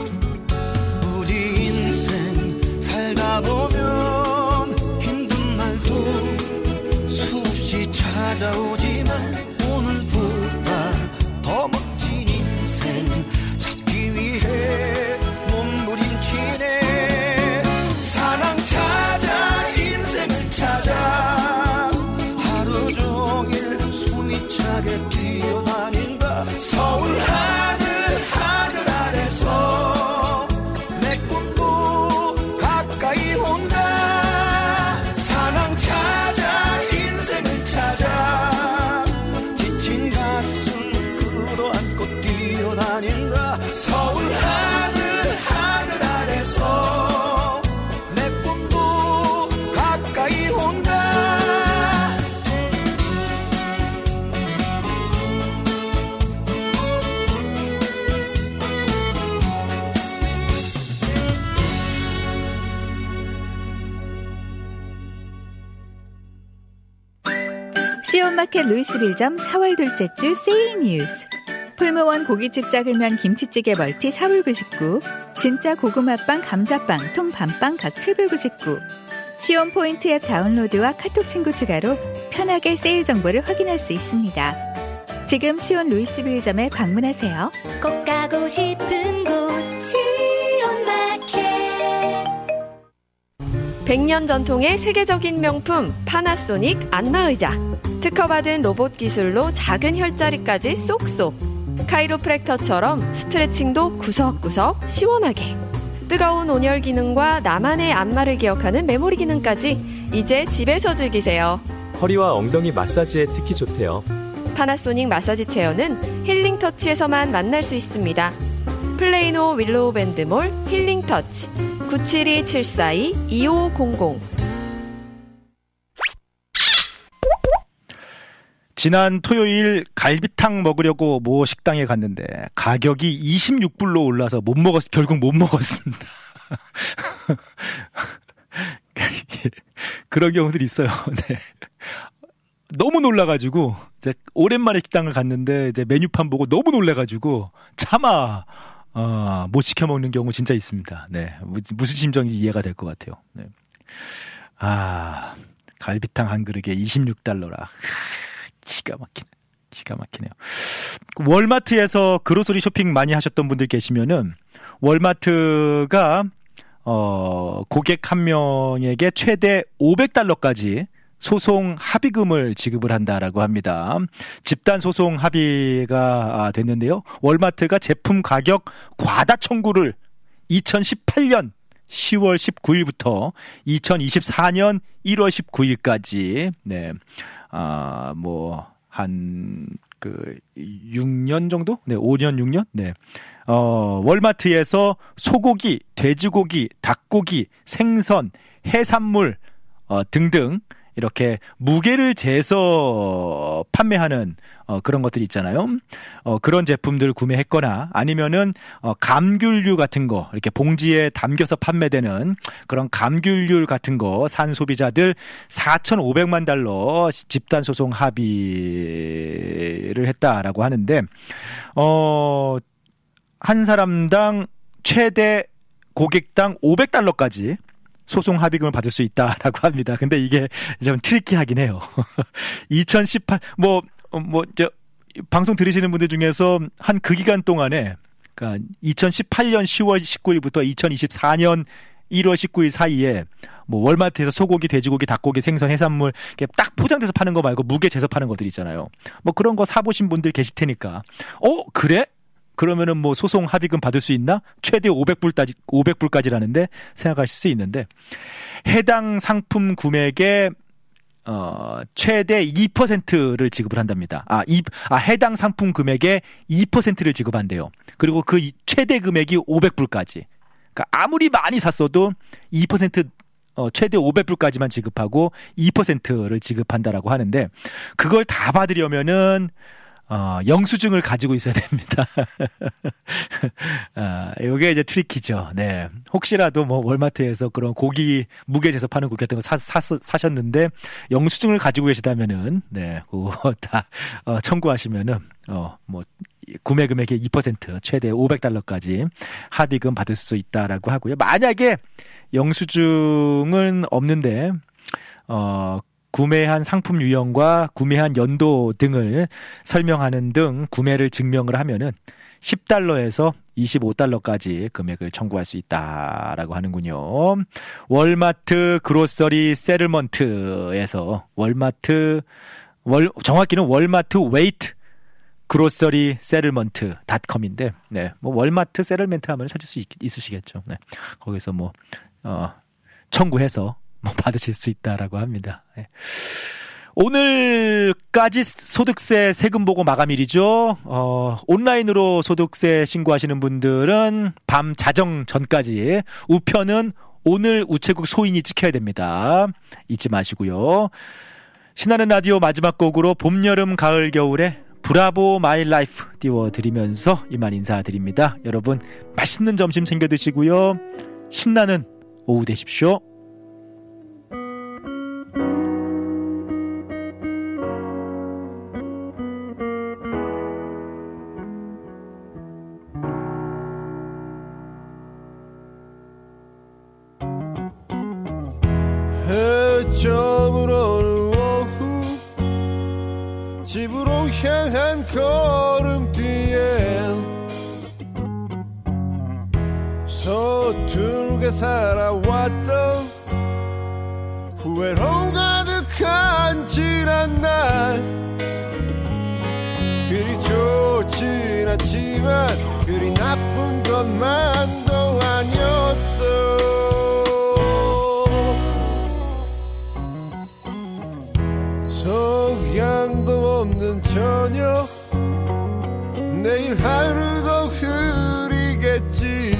우리 인생 살다 보면 힘든 날도 수없이 찾아오지만 오늘보다 더 멋진 인생 찾기 위해 몸부림치네. 사랑 찾아 인생을 찾아 하루 종일 차게 뛰어다닌다. 서울 하늘 하늘 아래서 내 꿈도 가까이 온다. 사랑 찾아 인생을 찾아 지친 가슴 끌어안고 뛰어다닌다. 서울 하늘 하늘 아래서 내 꿈도 가까이 온다. 시온마켓 루이스빌점 사월 둘째 주 세일 뉴스. 풀무원 고깃집 작으면 김치찌개 멀티 사불 구십구, 진짜 고구마빵 감자빵 통 반빵 각 칠불 구십구. 시온 포인트 앱 다운로드와 카톡 친구 추가로 편하게 세일 정보를 확인할 수 있습니다. 지금 시온 루이스빌점에 방문하세요. 꼭 가고 싶은 곳 시온마켓. 백 년 전통의 세계적인 명품 파나소닉 안마의자. 특허받은 로봇 기술로 작은 혈자리까지 쏙쏙. 카이로프랙터처럼 스트레칭도 구석구석 시원하게. 뜨거운 온열 기능과 나만의 안마를 기억하는 메모리 기능까지 이제 집에서 즐기세요. 허리와 엉덩이 마사지에 특히 좋대요. 파나소닉 마사지 체어는 힐링 터치에서만 만날 수 있습니다. 플레이노 윌로우 밴드몰 힐링 터치 구칠이 칠사이 이오공공. 지난 토요일 갈비탕 먹으려고 모 식당에 갔는데 가격이 이십육 불로 올라서 못 먹었, 결국 못 먹었습니다. 그런 경우들이 있어요. 네. 너무 놀라가지고 이제 오랜만에 식당을 갔는데 이제 메뉴판 보고 너무 놀래가지고 차마 어, 못 시켜 먹는 경우 진짜 있습니다. 네, 무슨 심정인지 이해가 될 것 같아요. 네. 아, 갈비탕 한 그릇에 이십육 달러라. 기가 막히네. 기가 막히네요. 월마트에서 그로서리 쇼핑 많이 하셨던 분들 계시면은 월마트가 어, 고객 한 명에게 최대 오백 달러까지 소송 합의금을 지급을 한다라고 합니다. 집단 소송 합의가 됐는데요. 월마트가 제품 가격 과다 청구를 이천십팔 년 시월 십구일부터 이천이십사 년 일월 십구일까지 네. 아, 뭐 한 그 육 년 정도? 네, 오 년, 육 년? 네. 어, 월마트에서 소고기, 돼지고기, 닭고기, 생선, 해산물 어, 등등 이렇게 무게를 재서 판매하는 어, 그런 것들이 있잖아요. 어, 그런 제품들 구매했거나 아니면은 어, 감귤류 같은 거 이렇게 봉지에 담겨서 판매되는 그런 감귤류 같은 거 산 소비자들 사천오백만 달러 집단 소송 합의를 했다라고 하는데 어, 한 사람당 최대 고객당 오백 달러까지 소송 합의금을 받을 수 있다라고 합니다. 근데 이게 좀 트리키하긴 해요. 이천십팔, 뭐, 뭐, 저, 방송 들으시는 분들 중에서 한 그 기간 동안에, 그러니까 이천십팔 년 시월 십구일부터 이천이십사 년 일월 십구일 사이에 뭐 월마트에서 소고기, 돼지고기, 닭고기, 생선, 해산물 딱 포장돼서 파는 거 말고 무게 재서 파는 것들 있잖아요. 뭐 그런 거 사보신 분들 계실 테니까. 어, 그래? 그러면은 뭐 소송 합의금 받을 수 있나? 최대 오백 불까지, 오백 불까지라는데 생각하실 수 있는데 해당 상품 금액의 어, 최대 이 퍼센트를 지급을 한답니다. 아, 이, 아, 해당 상품 금액의 이 퍼센트를 지급한대요. 그리고 그 최대 금액이 오백 불까지. 그러니까 아무리 많이 샀어도 이 퍼센트 어, 최대 오백 불까지만 지급하고 이 퍼센트를 지급한다라고 하는데 그걸 다 받으려면은 어, 영수증을 가지고 있어야 됩니다. 아, 요게 이제 트리키죠. 네. 혹시라도 뭐 월마트에서 그런 고기, 무게 재서 파는 고기 같은 거 사, 사, 사셨는데 영수증을 가지고 계시다면은, 네. 그거 다, 어, 청구하시면은, 어, 뭐, 구매 금액의 이 퍼센트, 최대 오백 달러까지 합의금 받을 수 있다라고 하고요. 만약에 영수증은 없는데, 어, 구매한 상품 유형과 구매한 연도 등을 설명하는 등 구매를 증명을 하면은 십 달러에서 이십오 달러까지 금액을 청구할 수 있다라고 하는군요. 월마트 그로서리 세틀먼트에서 월마트 월 정확히는 월마트 웨이트 그로서리 세틀먼트 닷컴인데 네. 뭐 월마트 세틀먼트 하면 찾을 수 있, 있으시겠죠. 네. 거기서 뭐 어, 청구해서 뭐 받으실 수 있다라고 합니다. 네. 오늘까지 소득세 세금 보고 마감일이죠. 어, 온라인으로 소득세 신고하시는 분들은 밤 자정 전까지, 우편은 오늘 우체국 소인이 찍혀야 됩니다. 잊지 마시고요. 신나는 라디오 마지막 곡으로 봄, 여름, 가을, 겨울에 브라보 마이 라이프 띄워드리면서 이만 인사드립니다. 여러분 맛있는 점심 챙겨 드시고요. 신나는 오후 되십시오. 집으로 향한 걸음뒤에 서툴게 살아왔던 후회로 가득한 지난 날 그리 좋진 않지만 그리 나쁜 것만도 아니었어. 성향도 없는 저녁 내일 하루도 흐리겠지.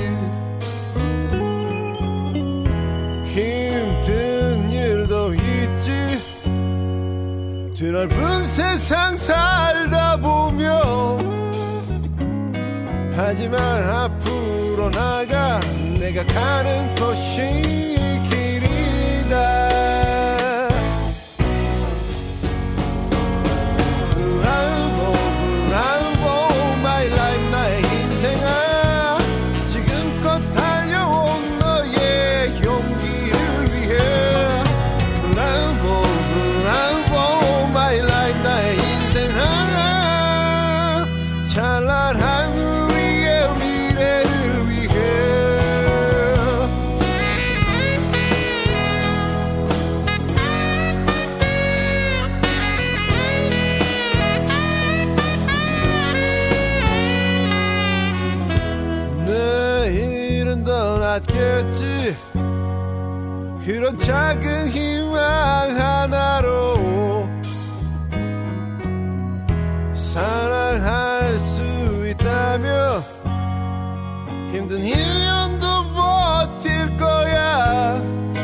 힘든 일도 있지. 드넓은 세상 살다 보면 하지만 앞으로 나가 내가 가는 곳이 길이다. 그런 작은 희망 하나로 사랑할 수 있다면 힘든 일 년도 버틸 거야.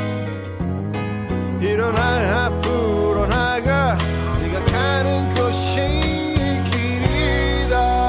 일어나 앞으로 나가 네가 가는 곳이 길이다.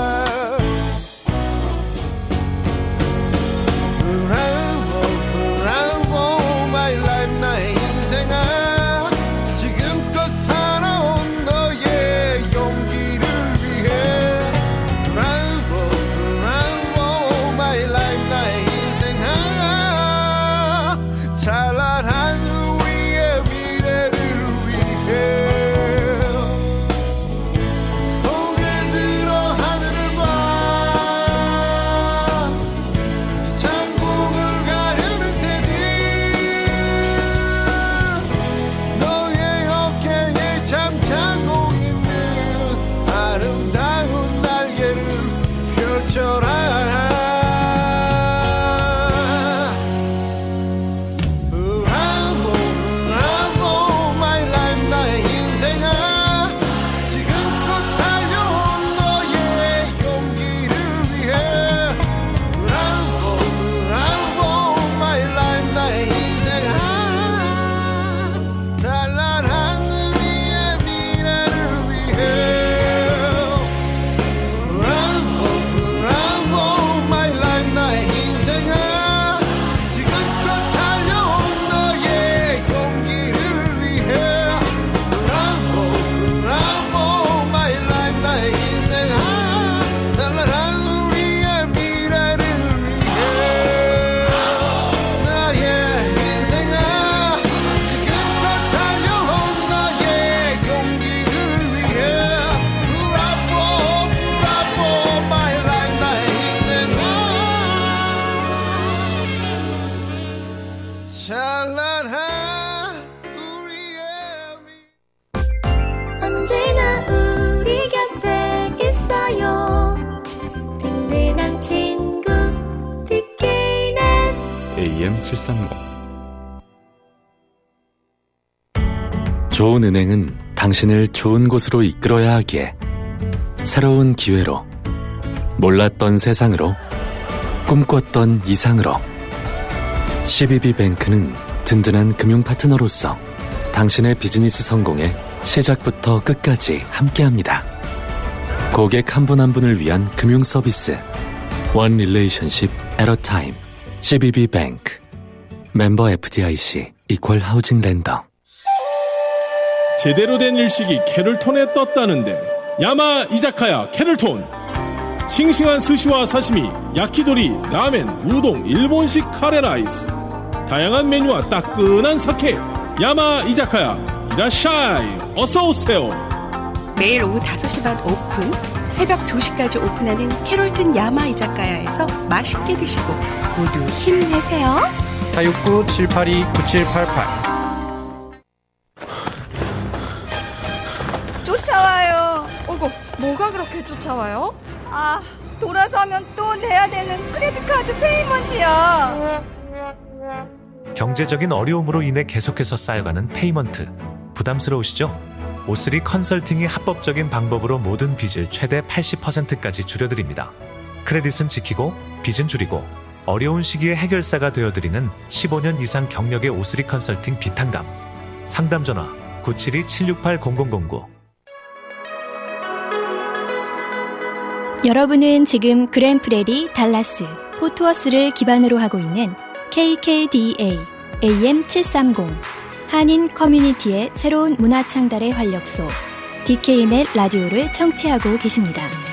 언제나 우리 곁에 있어요. 든든한 친구 티케이넷 에이엠 칠삼공. 좋은 은행은 당신을 좋은 곳으로 이끌어야 하기에 새로운 기회로, 몰랐던 세상으로, 꿈꿨던 이상으로 씨비비뱅크는 든든한 금융 파트너로서 당신의 비즈니스 성공에 시작부터 끝까지 함께합니다. 고객 한 분 한 분을 위한 금융 서비스 원 릴레이션십 at a time. 씨비비뱅크. 멤버 에프디아이씨 이퀄 하우징 랜더. 제대로 된 일식이 캐럴톤에 떴다는데 야마 이자카야 캐럴톤. 싱싱한 스시와 사시미, 야키도리, 라멘, 우동, 일본식 카레라이스, 다양한 메뉴와 따끈한 사케. 야마 이자카야 이라샤이 어서오세요. 매일 오후 다섯 시 반 오픈, 새벽 두 시까지 오픈하는 캐롤튼 야마 이자카야에서 맛있게 드시고 모두 힘내세요. 사육구 칠팔이 구칠팔팔. 쫓아와요. 어구, 뭐가 그렇게 쫓아와요? 아, 돌아서면 또 내야 되는 크레딧카드 페이먼트야. 경제적인 어려움으로 인해 계속해서 쌓여가는 페이먼트. 부담스러우시죠? 오쓰리 컨설팅이 합법적인 방법으로 모든 빚을 최대 팔십 퍼센트까지 줄여드립니다. 크레딧은 지키고 빚은 줄이고 어려운 시기에 해결사가 되어드리는 십오 년 이상 경력의 오쓰리 컨설팅 비탄감. 상담 전화 구칠이 칠육팔 공공공구. 여러분은 지금 그랜프레리, 달라스, 포트워스를 기반으로 하고 있는 케이케이디에이 에이엠 칠백삼십 한인 커뮤니티의 새로운 문화 창달의 활력소 디케이넷 라디오를 청취하고 계십니다.